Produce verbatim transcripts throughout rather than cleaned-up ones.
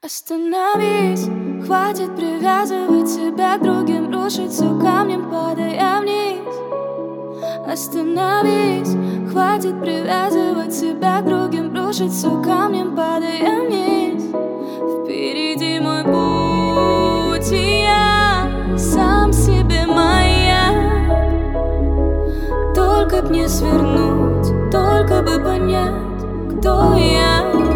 Остановись, хватит привязывать себя к другим, рушить все камнем, падая вниз. Остановись, хватит привязывать себя к другим, рушить все камнем, падая вниз. Впереди мой путь, и я сам себе маяк. Только б не свернуть, только бы понять, кто я.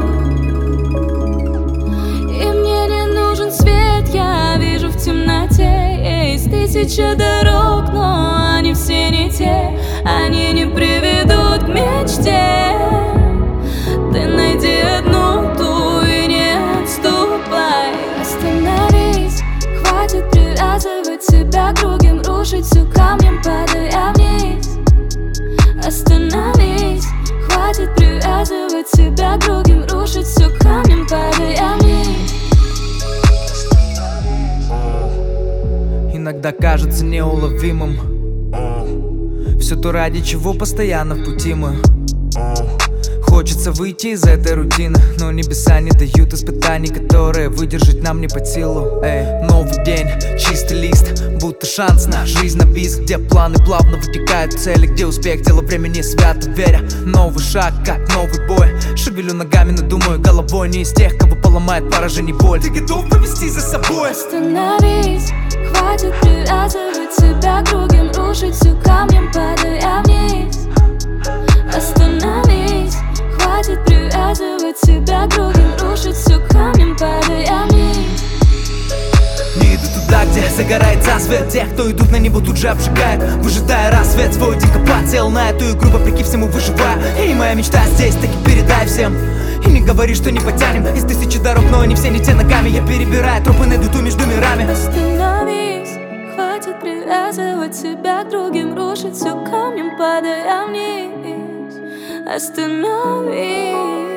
Есть тысяча дорог, но они все не те. Они не приведут к мечте. Ты найди одну ту и не отступай. Остановись, хватит привязывать себя к другим, рушить все камнем, падая вниз. Остановись, хватит привязывать себя к другим, рушить все камнем, падая вниз. Иногда кажется неуловимым все то, ради чего постоянно в пути мы. Хочется выйти из этой рутины, но небеса не дают испытаний, которые выдержать нам не под силу. Эй, новый день, чистый лист, будто шанс на жизнь на бис, где планы плавно вытекают в цели, где успех дело времени свято веря. Новый шаг, как новый бой, шевелю ногами, но думаю головой, не из тех, кого поломает поражение боль. Ты готов повести за собой? Остановись, хватит привязывать себя к другим, рушить все камнем, падая вниз. Остановись, хватит привязывать себя к другим, рушить все камнем, падая вниз. Не иду туда, где загорает засвет. Тех, кто идут на него, тут же обжигает, выжидая рассвет. Свой дико подсел на эту игру, вопреки всему выживая. И моя мечта здесь, таки передай всем. И не говори, что не потянем из тысячи дорог, но они все не те ногами. Я перебираю тропы, найду ту между мирами. Остановись, хватит привязывать себя к другим, рушить все камнем, падая вниз. Остановись.